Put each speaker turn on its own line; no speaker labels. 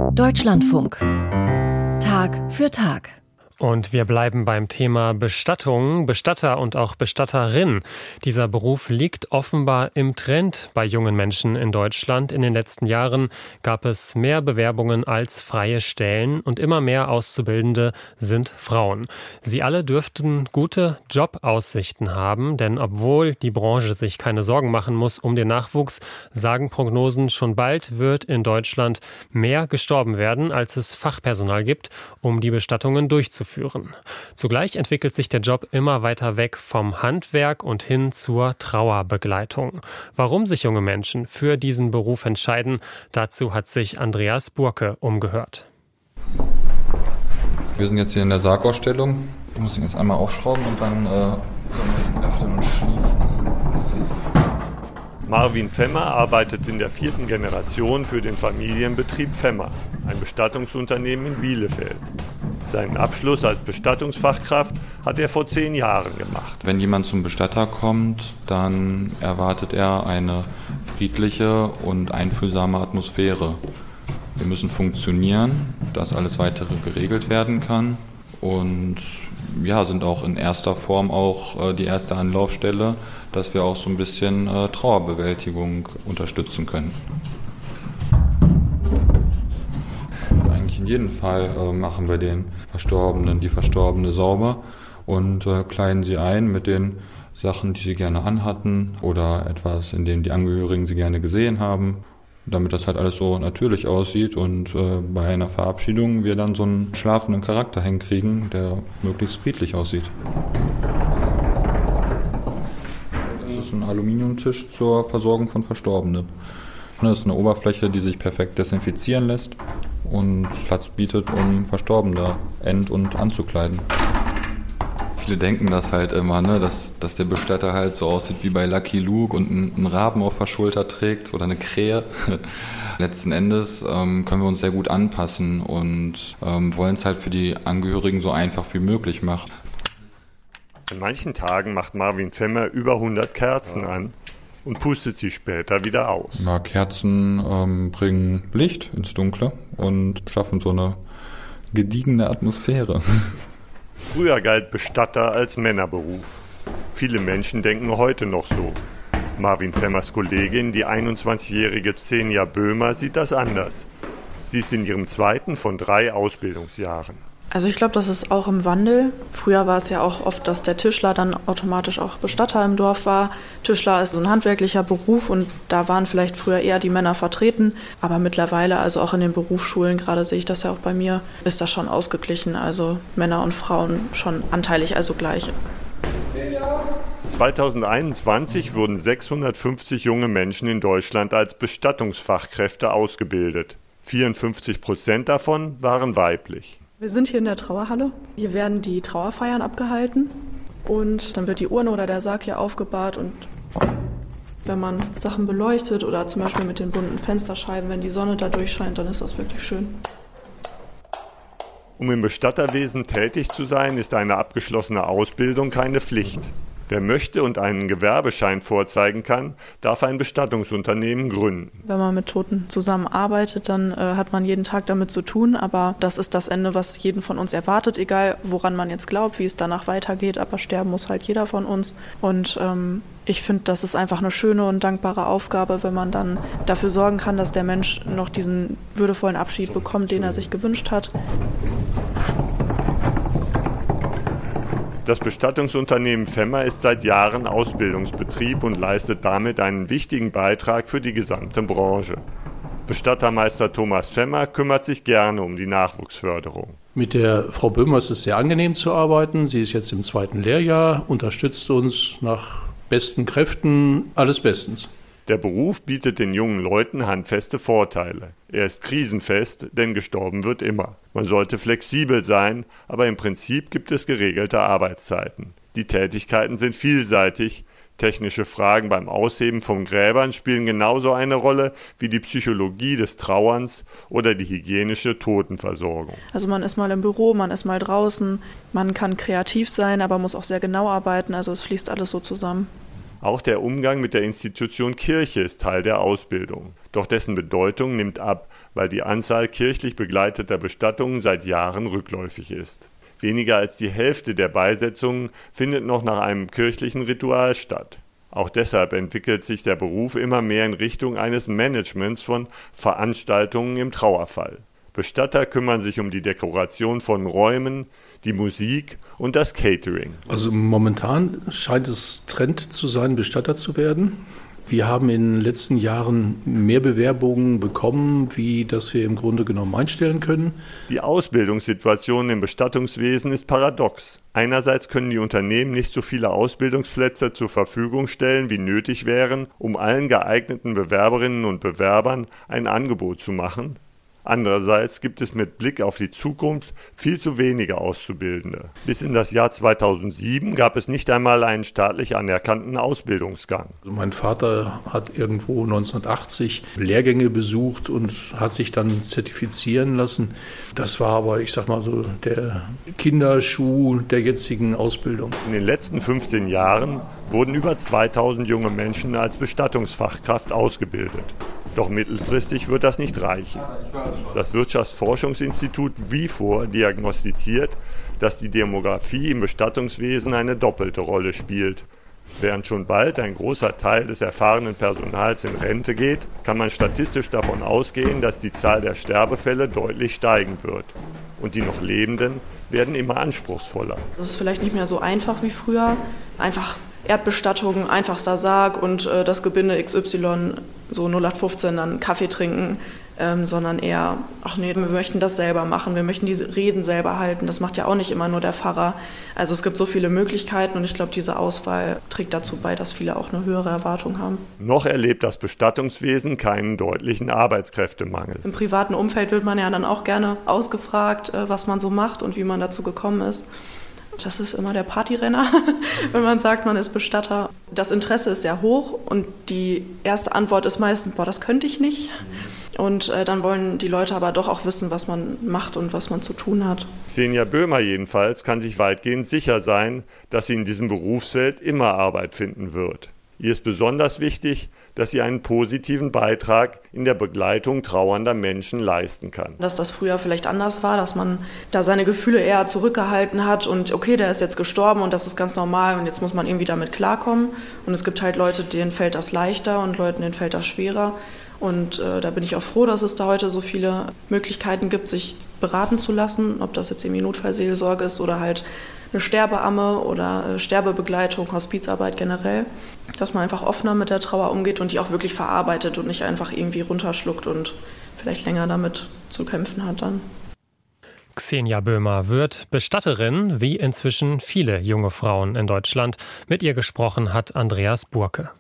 Deutschlandfunk. Tag für Tag.
Und wir bleiben beim Thema Bestattung, Bestatter und auch Bestatterin. Dieser Beruf liegt offenbar im Trend bei jungen Menschen in Deutschland. In den letzten Jahren gab es mehr Bewerbungen als freie Stellen und immer mehr Auszubildende sind Frauen. Sie alle dürften gute Jobaussichten haben, denn obwohl die Branche sich keine Sorgen machen muss um den Nachwuchs, sagen Prognosen, schon bald wird in Deutschland mehr gestorben werden, als es Fachpersonal gibt, um die Bestattungen durchzuführen. Zugleich entwickelt sich der Job immer weiter weg vom Handwerk und hin zur Trauerbegleitung. Warum sich junge Menschen für diesen Beruf entscheiden, dazu hat sich Andreas Burke umgehört.
Wir sind jetzt hier in der Sargausstellung. Ich muss ihn jetzt einmal aufschrauben und dann können wir ihn öffnen und schließen.
Marvin Femmer arbeitet in der 4. Generation für den Familienbetrieb Femmer, ein Bestattungsunternehmen in Bielefeld. Seinen Abschluss als Bestattungsfachkraft hat er vor 10 Jahren gemacht.
Wenn jemand zum Bestatter kommt, dann erwartet er eine friedliche und einfühlsame Atmosphäre. Wir müssen funktionieren, dass alles Weitere geregelt werden kann und ja, sind auch in erster Form auch die erste Anlaufstelle, dass wir auch so ein bisschen Trauerbewältigung unterstützen können. In jedem Fall machen wir den Verstorbenen, die Verstorbene sauber und kleiden sie ein mit den Sachen, die sie gerne anhatten oder etwas, in dem die Angehörigen sie gerne gesehen haben, damit das halt alles so natürlich aussieht und bei einer Verabschiedung wir dann so einen schlafenden Charakter hinkriegen, der möglichst friedlich aussieht. Das ist ein Aluminiumtisch zur Versorgung von Verstorbenen. Das ist eine Oberfläche, die sich perfekt desinfizieren lässt und Platz bietet, um Verstorbene end- und anzukleiden. Viele denken das halt immer, ne, dass der Bestatter halt so aussieht wie bei Lucky Luke und einen Raben auf der Schulter trägt oder eine Krähe. Letzten Endes können wir uns sehr gut anpassen und wollen es halt für die Angehörigen so einfach wie möglich machen.
An manchen Tagen macht Marvin Femmer über 100 Kerzen an und pustet sie später wieder aus.
Ja, Kerzen bringen Licht ins Dunkle und schaffen so eine gediegene Atmosphäre.
Früher galt Bestatter als Männerberuf. Viele Menschen denken heute noch so. Marvin Femmers Kollegin, die 21-jährige Xenia Böhmer, sieht das anders. Sie ist in ihrem 2. von 3 Ausbildungsjahren.
Also ich glaube, das ist auch im Wandel. Früher war es ja auch oft, dass der Tischler dann automatisch auch Bestatter im Dorf war. Tischler ist so ein handwerklicher Beruf und da waren vielleicht früher eher die Männer vertreten. Aber mittlerweile, also auch in den Berufsschulen, gerade sehe ich das ja auch bei mir, ist das schon ausgeglichen. Also Männer und Frauen schon anteilig, also gleich.
2021 wurden 650 junge Menschen in Deutschland als Bestattungsfachkräfte ausgebildet. 54% davon waren weiblich.
Wir sind hier in der Trauerhalle. Hier werden die Trauerfeiern abgehalten und dann wird die Urne oder der Sarg hier aufgebahrt und wenn man Sachen beleuchtet oder zum Beispiel mit den bunten Fensterscheiben, wenn die Sonne da durchscheint, dann ist das wirklich schön.
Um im Bestatterwesen tätig zu sein, ist eine abgeschlossene Ausbildung keine Pflicht. Wer möchte und einen Gewerbeschein vorzeigen kann, darf ein Bestattungsunternehmen gründen.
Wenn man mit Toten zusammenarbeitet, dann hat man jeden Tag damit zu tun. Aber das ist das Ende, was jeden von uns erwartet, egal woran man jetzt glaubt, wie es danach weitergeht. Aber sterben muss halt jeder von uns. Und ich finde, das ist einfach eine schöne und dankbare Aufgabe, wenn man dann dafür sorgen kann, dass der Mensch noch diesen würdevollen Abschied bekommt, den er sich gewünscht hat.
Das Bestattungsunternehmen Femmer ist seit Jahren Ausbildungsbetrieb und leistet damit einen wichtigen Beitrag für die gesamte Branche. Bestattermeister Thomas Femmer kümmert sich gerne um die Nachwuchsförderung.
Mit der Frau Böhmer ist es sehr angenehm zu arbeiten. Sie ist jetzt im 2. Lehrjahr, unterstützt uns nach besten Kräften, alles bestens.
Der Beruf bietet den jungen Leuten handfeste Vorteile. Er ist krisenfest, denn gestorben wird immer. Man sollte flexibel sein, aber im Prinzip gibt es geregelte Arbeitszeiten. Die Tätigkeiten sind vielseitig. Technische Fragen beim Ausheben von Gräbern spielen genauso eine Rolle wie die Psychologie des Trauerns oder die hygienische Totenversorgung.
Also man ist mal im Büro, man ist mal draußen, man kann kreativ sein, aber muss auch sehr genau arbeiten, also es fließt alles so zusammen.
Auch der Umgang mit der Institution Kirche ist Teil der Ausbildung. Doch dessen Bedeutung nimmt ab, weil die Anzahl kirchlich begleiteter Bestattungen seit Jahren rückläufig ist. Weniger als die Hälfte der Beisetzungen findet noch nach einem kirchlichen Ritual statt. Auch deshalb entwickelt sich der Beruf immer mehr in Richtung eines Managements von Veranstaltungen im Trauerfall. Bestatter kümmern sich um die Dekoration von Räumen, die Musik und das Catering.
Also momentan scheint es Trend zu sein, Bestatter zu werden. Wir haben in den letzten Jahren mehr Bewerbungen bekommen, wie das wir im Grunde genommen einstellen können.
Die Ausbildungssituation im Bestattungswesen ist paradox. Einerseits können die Unternehmen nicht so viele Ausbildungsplätze zur Verfügung stellen, wie nötig wären, um allen geeigneten Bewerberinnen und Bewerbern ein Angebot zu machen. Andererseits gibt es mit Blick auf die Zukunft viel zu wenige Auszubildende. Bis in das Jahr 2007 gab es nicht einmal einen staatlich anerkannten Ausbildungsgang.
Also mein Vater hat irgendwo 1980 Lehrgänge besucht und hat sich dann zertifizieren lassen. Das war aber, ich sag mal so, der Kinderschuh der jetzigen Ausbildung.
In den letzten 15 Jahren wurden über 2000 junge Menschen als Bestattungsfachkraft ausgebildet. Doch mittelfristig wird das nicht reichen. Das Wirtschaftsforschungsinstitut WIFOR diagnostiziert, dass die Demografie im Bestattungswesen eine doppelte Rolle spielt. Während schon bald ein großer Teil des erfahrenen Personals in Rente geht, kann man statistisch davon ausgehen, dass die Zahl der Sterbefälle deutlich steigen wird. Und die noch Lebenden werden immer anspruchsvoller.
Das ist vielleicht nicht mehr so einfach wie früher. Einfach Erdbestattung, einfachster Sarg und das Gebinde XY, so 0815, dann Kaffee trinken, sondern eher, ach nee, wir möchten das selber machen, wir möchten diese Reden selber halten. Das macht ja auch nicht immer nur der Pfarrer. Also es gibt so viele Möglichkeiten und ich glaube, diese Auswahl trägt dazu bei, dass viele auch eine höhere Erwartung haben.
Noch erlebt das Bestattungswesen keinen deutlichen Arbeitskräftemangel.
Im privaten Umfeld wird man ja dann auch gerne ausgefragt, was man so macht und wie man dazu gekommen ist. Das ist immer der Partyrenner, wenn man sagt, man ist Bestatter. Das Interesse ist sehr hoch und die erste Antwort ist meistens, boah, das könnte ich nicht. Und dann wollen die Leute aber doch auch wissen, was man macht und was man zu tun hat.
Xenia Böhmer jedenfalls kann sich weitgehend sicher sein, dass sie in diesem Berufsfeld immer Arbeit finden wird. Ihr ist besonders wichtig, dass sie einen positiven Beitrag in der Begleitung trauernder Menschen leisten kann.
Dass das früher vielleicht anders war, dass man da seine Gefühle eher zurückgehalten hat und okay, der ist jetzt gestorben und das ist ganz normal und jetzt muss man irgendwie damit klarkommen. Und es gibt halt Leute, denen fällt das leichter und Leuten, denen fällt das schwerer. Und da bin ich auch froh, dass es da heute so viele Möglichkeiten gibt, sich beraten zu lassen, ob das jetzt irgendwie Notfallseelsorge ist oder halt eine Sterbeamme oder Sterbebegleitung, Hospizarbeit generell, dass man einfach offener mit der Trauer umgeht und die auch wirklich verarbeitet und nicht einfach irgendwie runterschluckt und vielleicht länger damit zu kämpfen hat dann.
Xenia Böhmer wird Bestatterin, wie inzwischen viele junge Frauen in Deutschland. Mit ihr gesprochen hat Andreas Burke.